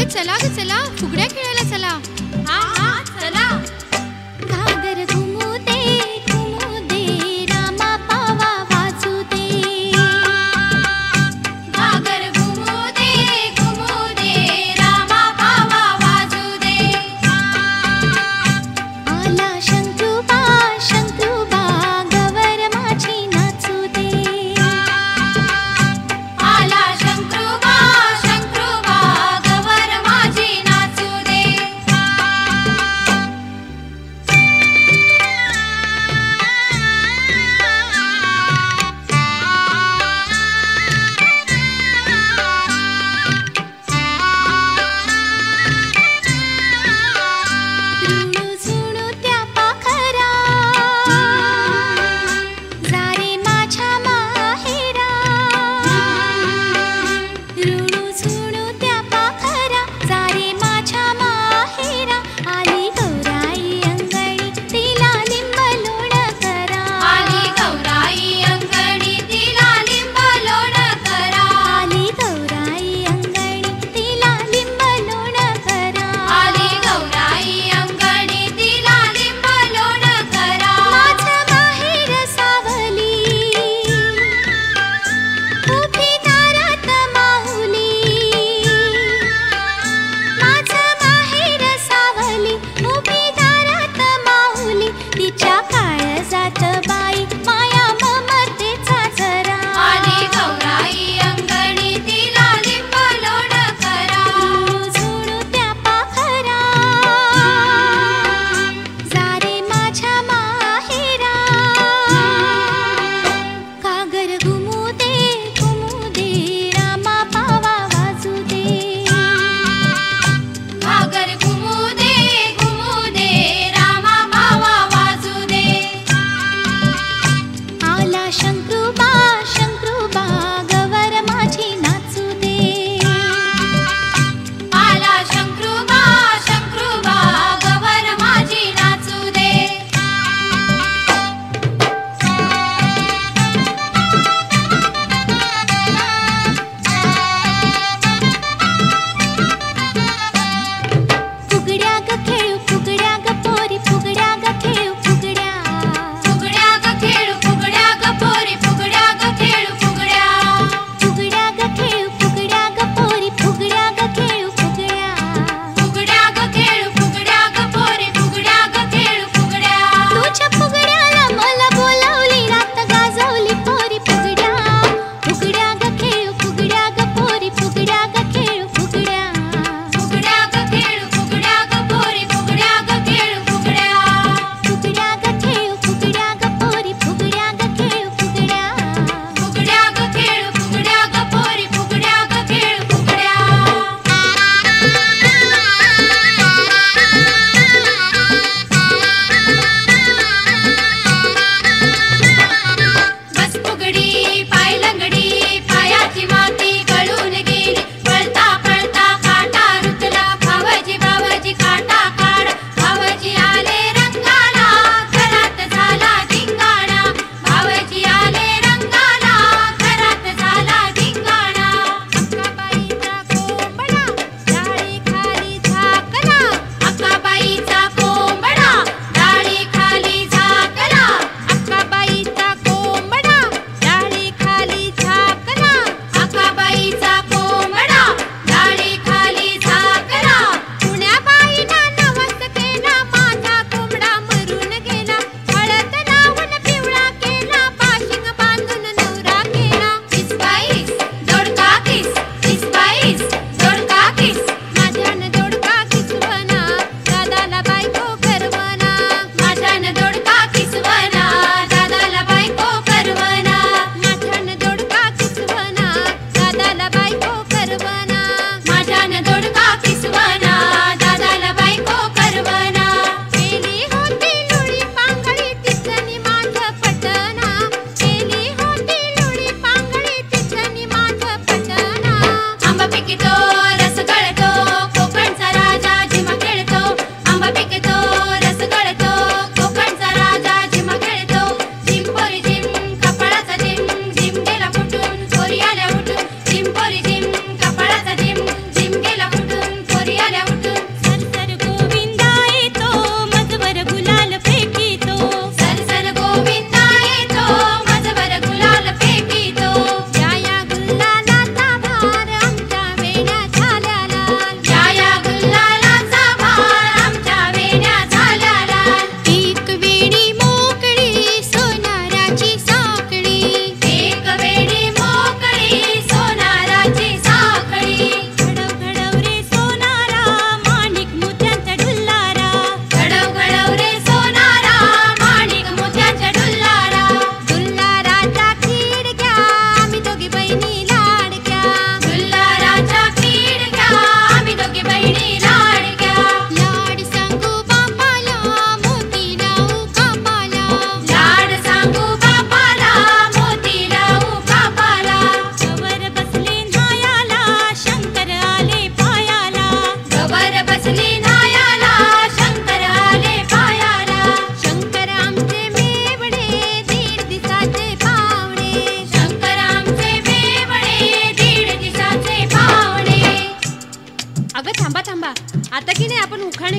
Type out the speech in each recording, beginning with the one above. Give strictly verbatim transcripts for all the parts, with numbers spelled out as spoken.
चला ग चला, फुगड्या खेळायला चला. हा हा चला. घागर घुमू दे घुमू दे रामा पावा वाजू दे. घागर घुमू दे घुमू दे रामा पावा वाजू दे. आला शंकरूबा शंकरूबा गवर माझी नाचू दे. आला शंकरूबा शंकरूबा गवर माझी नाचू दे.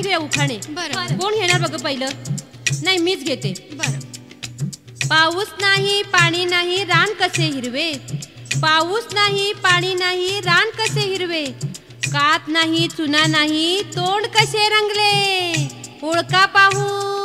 घेऊया उखाणे. बरं. कोण घेणार बघ पहिलं? नाही, मीच घेते. बरं. पाऊस नाही पाणी नाही रान कसे हिरवे, पाऊस नाही पाणी नाही रान कसे हिरवे, कात नाही चुना नाही तोंड कसे रंगले, ओळखा पाहू.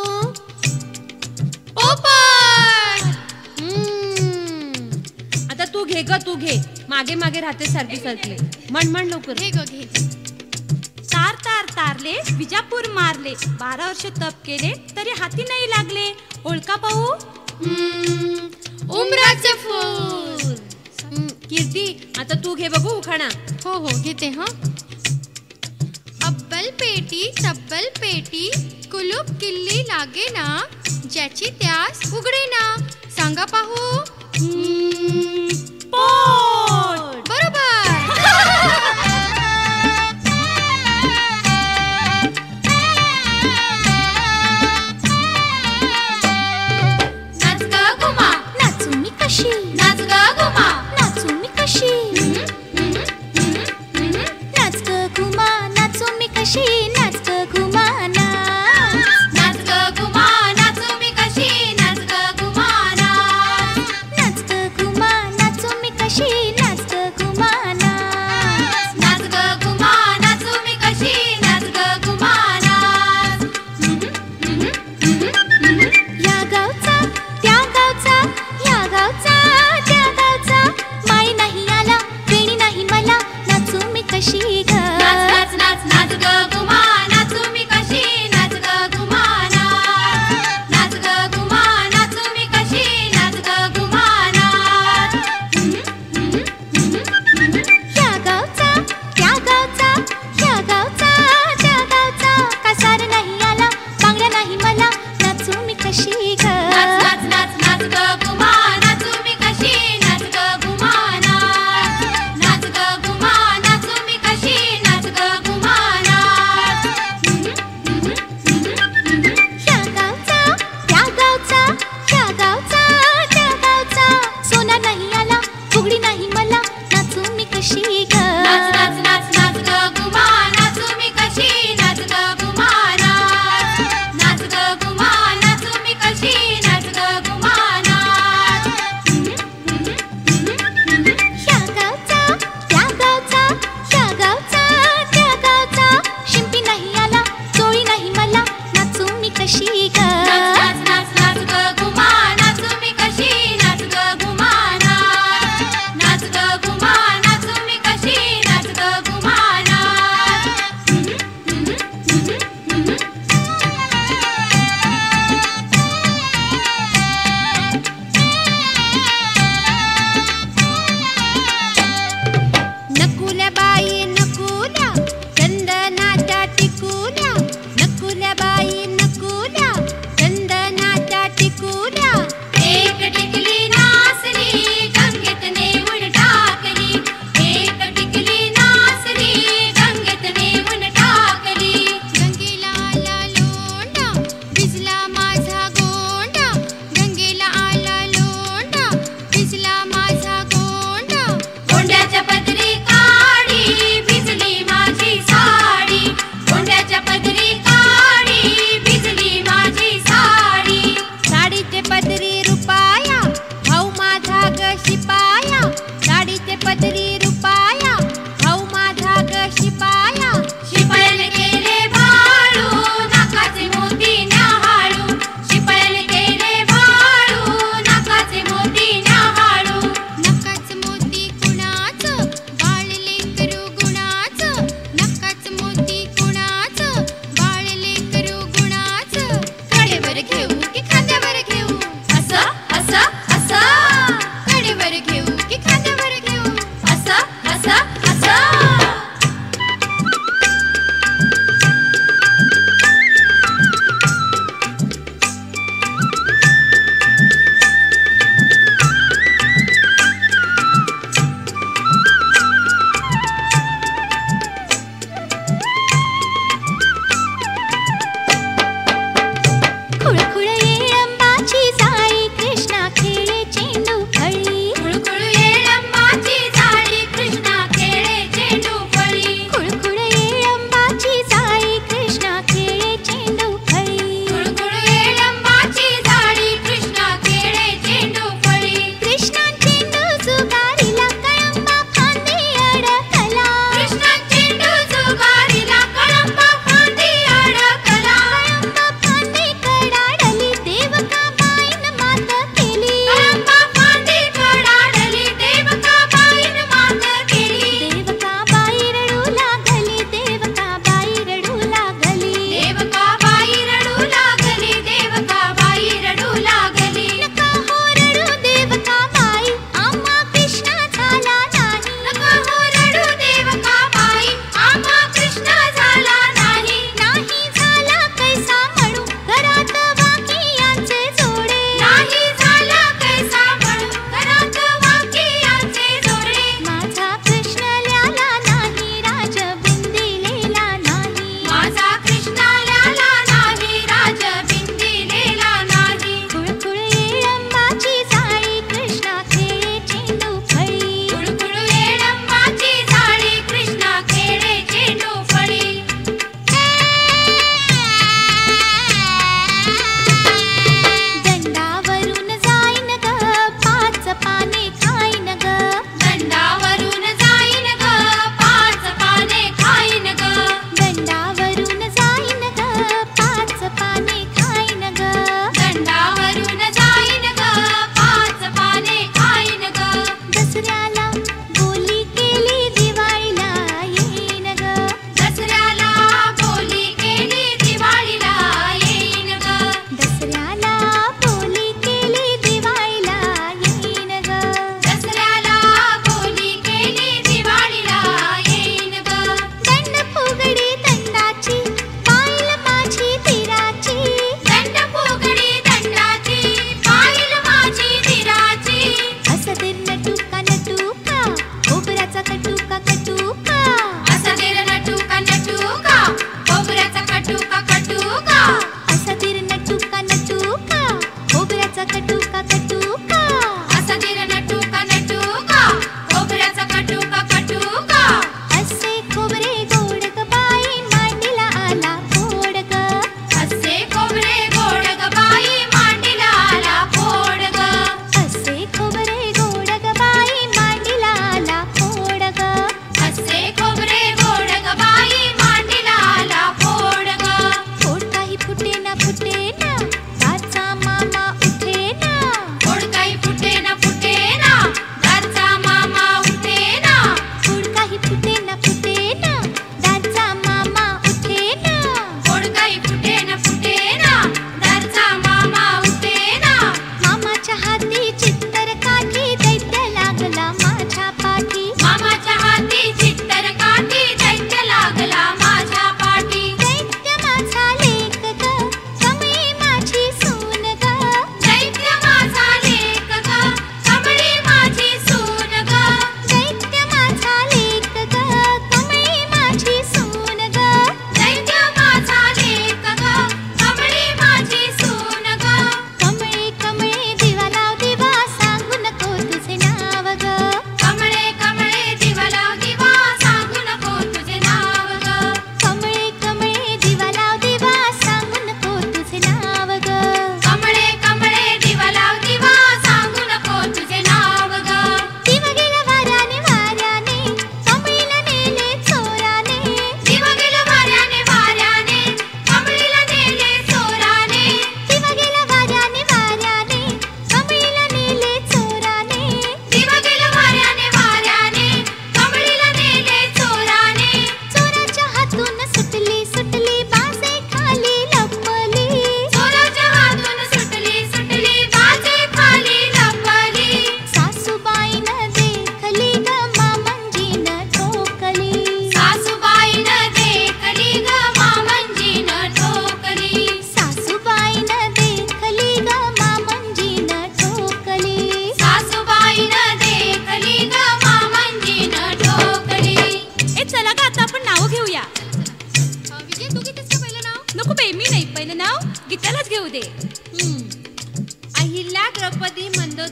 पोपट. हम्म. आता तू घे ग, तू घे. मागे मागे राहते सारखी सारखी. म्हण म्हण लवकर. घे ग घे. तार तार तारले विजापूर मारले, बारा वर्ष तप केले तरी हाती नाही लागले, ओळखा पाहू. हम्म, उमराचे फूल. हम्म, कीर्ती आता तू घे बघू उखाणा. हो हो घेते हा. अब्बल पेटी तब्बल पेटी कुलूप किल्ली लागे ना, ज्याची त्यास उघडे ना, सांगा पाहू. पोट. बरोबर. नाच ग घुमा, नाचू मी कशी, नाच ग घुमा, नाचू मी कशी, नाच ग घुमा, नाचू मी कशी, नाच ग घुमा नाच. नाच ग घुमा, नाचू मी कशी, नाच ग घुमा नाच. नाच ग घुमा,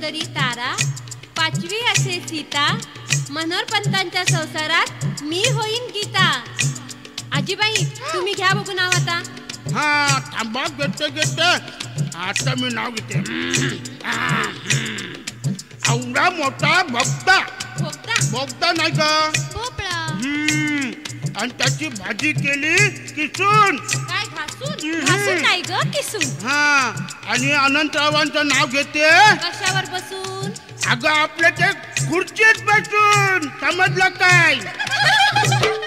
सहोदरी तारा, पाचवी असे सीता, मनोहरपंतांच्या संसारात मी होईन गीता. आजीबाई तुम्ही घ्या बघू नाव आता. हा थांबा घेते घेते आता मी नाव घेते. एवढा मोठा भोपता. भोपता भोपता नाही का? भोपळा. हम्म. आणि त्याची भाजी केली किसून. काय घासून? घासून नाही ग किसून. हा आणि अनंतरावांचं नाव घेते. कशावर बसून? अगं आपल्या ते खुर्चीत बसून. समजलं काय?